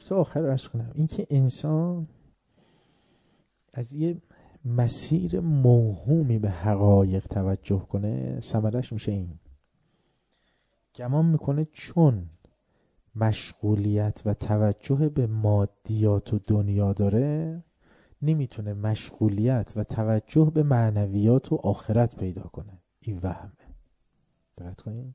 نکته آخر عرض کنم، اینکه انسان از یه مسیر موهومی به حقایق توجه کنه، ثمرش میشه این: گمان میکنه چون مشغولیت و توجه به مادیات و دنیا داره، نمیتونه مشغولیت و توجه به معنویات و آخرت پیدا کنه. این وهمه. دقت کنید،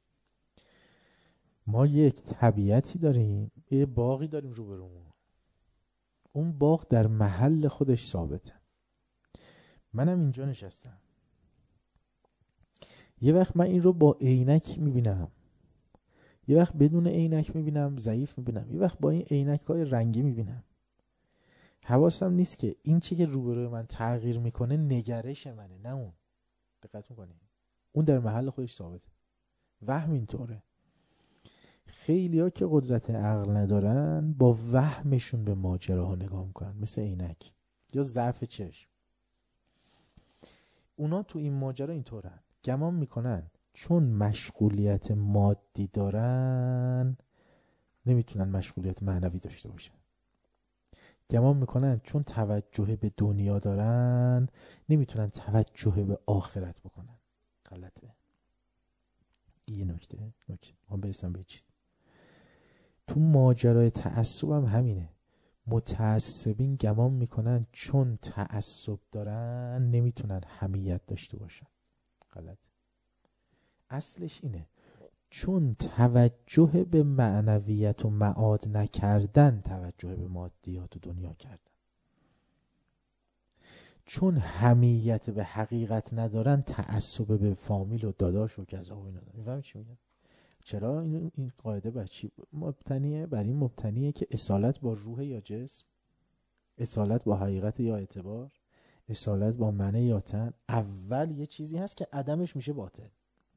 ما یک طبیعتی داریم، یه باغی داریم روبرومون، اون باغ در محل خودش ثابته. منم اینجا نشستم، یه وقت من این رو با عینک میبینم، یه وقت بدون عینک میبینم ضعیف میبینم، یه وقت با این عینک‌های رنگی میبینم. حواسم نیست که این چی که روبروی من تغییر میکنه نگرش منه، نه اون. دقت میکنی؟ اون در محل خودش ثابته. وهم اینطوره. خیلی‌ها که قدرت عقل ندارن با وهمشون به ماجراها نگاه میکنن، مثل عینک یا ضعف چشم. اونا تو این ماجرا اینطورن، گمان میکنن چون مشغولیت مادی دارن نمیتونن مشغولیت معنوی داشته باشن. گمان میکنن چون توجه به دنیا دارن نمیتونن توجه به آخرت بکنن. غلطه. یه نکته من برسم به چیز تو ماجرای تعصب هم همینه. متعصبین گمان میکنن چون تعصب دارن نمیتونن حمیت داشته باشن. غلط. اصلش اینه چون توجه به معنویت و معاد نکردن توجه به مادیات و دنیا کردن. چون حمیت به حقیقت ندارن تعصب به فامیل و داداش و کذا و اینا دارن. میفهمی چی میگم؟ چرا این قاعده بر چی مبتنیه؟ بر این مبتنیه که اصالت با روح یا جسم، اصالت با حقیقت یا اعتبار، اصالت با منه یا تن. اول یه چیزی هست که عدمش میشه باطل.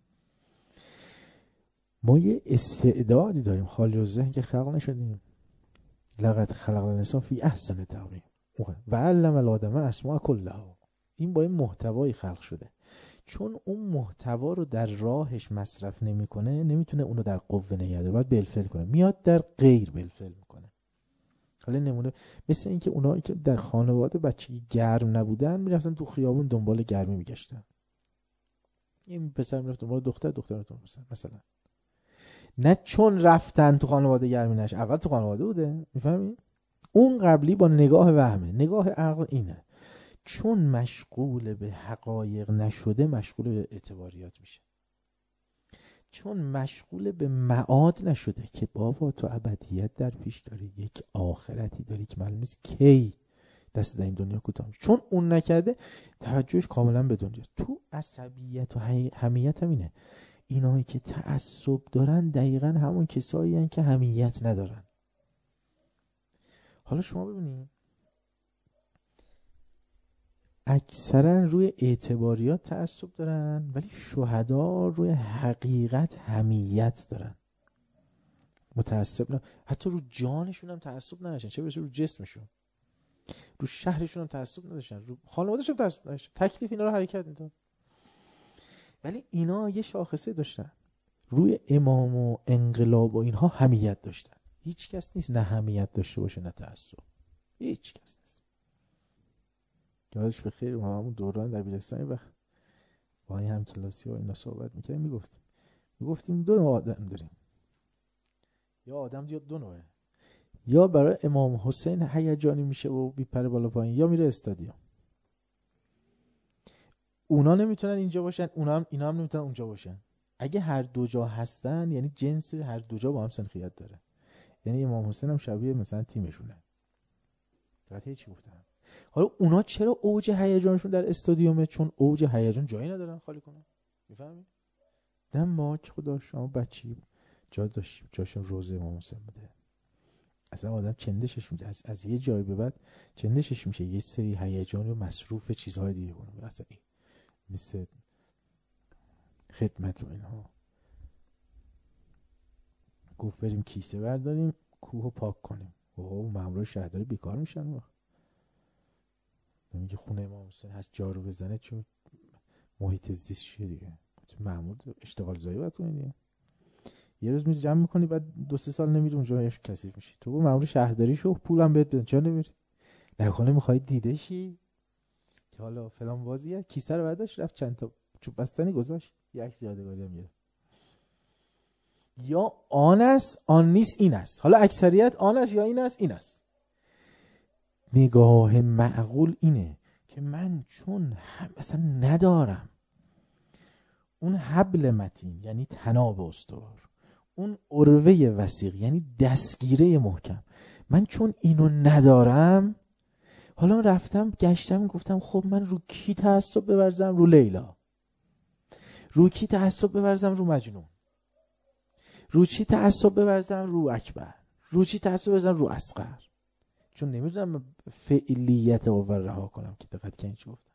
ما یه استعدادی داریم خالی از ذهن که خلق نشدیم. لقد خلقنا الانسان فی احسن تقویم و علم الآدم اسماء کلها. این با این محتوایی خلق شده. چون اون محتوا رو در راهش مصرف نمیکنه نمیتونه اونو در قوه نگه داره، باید بالفعل کنه، میاد در غیر بالفعل میکنه. حالا نمونه مثل این که اونایی که در خانواده بچگی گرم نبودن میرفتن تو خیابون دنبال گرمی میگشتن. این پسر میرفت دنبال دختر، دختر تو مثلا. نه چون رفتن تو خانواده گرمی نش، اول تو خانواده بوده. میفهمی؟ اون قبلی با نگاه وهمه. نگاه عقل اینه چون مشغول به حقایق نشده مشغول به اعتباریات میشه. چون مشغول به معاد نشده که بابا تو ابدیت در پیش داری، یک آخرتی داری که معلوم نیست کی دست در این دنیا کوتاه میشه. چون اون نکرده توجهش کاملا به دنیا. تو عصبیت و حمیت هم اینه. اینایی که تعصب دارن دقیقا همون کسایی هن که حمیت ندارن. حالا شما ببینید اکثرا روی اعتباریات تعصب دارن ولی شهدا روی حقیقت حمیت دارن. متعصب نه، حتی رو جانشون هم تعصب نداشتن، چه برسه رو جسمشون. رو شهرشون هم تعصب نداشتن، رو خانوادهشون هم تعصب نداشتن. تکلیف اینا رو حرکت میداد. ولی اینا یه شاخصه داشتن، روی امام و انقلاب و اینها حمیت داشتن. هیچ کس نیست نه حمیت داشته باشه نه تعصب. هیچ کس نیست. یادش بخیر ما همون دوران دبیرستان وقت با این همکلاسی و اینا صحبت می‌کردیم، میگفتیم دو نوع آدم داریم. یا آدم دو نوعه، یا برای امام حسین هیجانی میشه و بیپره بالا پایین، یا میره استادیوم. اونا نمیتونن اینجا باشن، اینا هم نمیتونن اونجا باشن. اگه هر دو جا هستن یعنی جنس هر دو جا با هم سنخیت داره. یعنی امام حسین هم شبیه مثلا تیمشونه. دقیقاً چی گفتم؟ حالا اونا چرا اوج هیجانشون در استادیومه؟ چون اوج هیجان جایی ندارن خالی کنن. میفهمی؟ نه ما که خدا شما بچی جا داشتیم، جاشون روزه امام حسین بوده. اصلا آدم چندشش میشه، از یه جایی به بعد چندشش میشه یه سری هیجان رو مصروف چیزهای دیگه کنه. مثلا مثل خدمت و اینها. گفت بریم کیسه برداریم کوهو پاک کنیم. اوه مامور شهرداری بیکار میشن. میگه خونه امام حسین هست جارو بزنه چون محیط زیست چیه دیگه. مامور اشتغال زایی باید کنه دیگه. یه روز میری جمع میکنی بعد 2-3 سال نمیری اونجا یه کثیف میشی. تو با مأمور شهرداری شو، پولم بهت بدن، چرا نمیری؟ نکنه میخوای دیده شی که حالا فلان بازیه، کیسه رو برداشت رفت چند تا چوب بستنی گذاشت، یه عکس یادگاری هم گرفت. یا آن است آن نیست این است. حالا اکثریت آن است یا این است این است. نگاه معقول اینه که من چون مثلا ندارم اون حبل متین یعنی طناب استوار، اون عروه وثیق یعنی دستگیره محکم، من چون اینو ندارم، حالا رفتم گشتم گفتم خب من رو کی تعصب بورزم؟ رو لیلا. رو کی تعصب بورزم؟ رو مجنون. رو چی تعصب بورزم؟ رو اکبر. رو چی تعصب بورزم؟ رو اصغر. چون نمیدونم فعلیت او رها کنم که دقت کنید چی گفتم.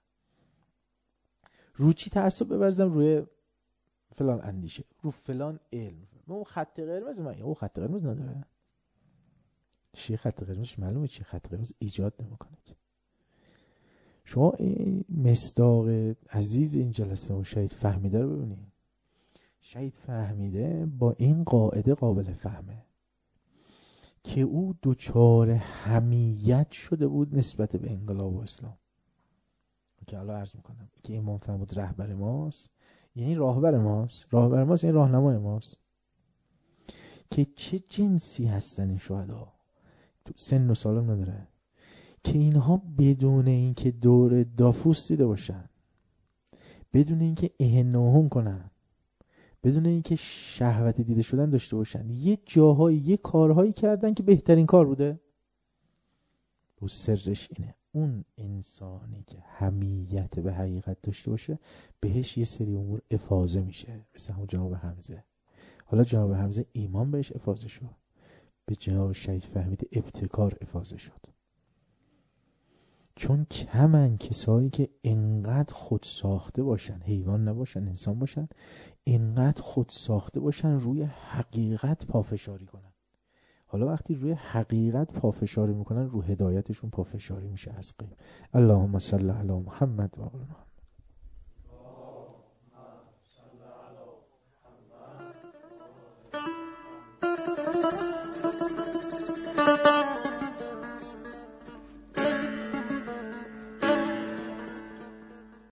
رو چی تعصب بورزم؟ روی فلان اندیشه، رو فلان علم. اون خط قرمز من، او خط قرمز نداره. چی خط قرمزش معلومه چی خط قرمز ایجاد نمیکنه. شما این مصداق عزیز این جلسه و شهید فهمیده رو ببینید. شهید فهمیده با این قاعده قابل فهمه که او دچار حمیت شده بود نسبت به انقلاب و اسلام، که حالا عرض میکنم که امام فرمود رهبر ماست یعنی راهبر ماست، راهبر ماست یعنی راهنمای ماست، که چه جنسی هستن این شهدا، تو سن و سالم نداره، که اینها بدون اینکه دور دافوس دیده باشن، بدون اینکه اهناهم کنن، بدون اینکه شهوت دیده شدن داشته باشن، یه جاهایی یه کارهایی کردن که بهترین کار بوده. و سرش اینه اون انسانی که حمیت به حقیقت داشته باشه بهش یه سری امور افاضه میشه، مثل همون جناب حمزه. حالا جناب حمزه ایمان بهش افاضه شد، به جناب شهید فهمید ابتکار افاضه شد. چون کمن کسایی که انقدر خود ساخته باشن، حیوان نباشن انسان باشن، انقدر خود ساخته باشن روی حقیقت پافشاری کنن. حالا وقتی روی حقیقت پافشاری میکنن رو هدایتشون پافشاری میشه از قیم. اللهم صل علی محمد و آل محمد.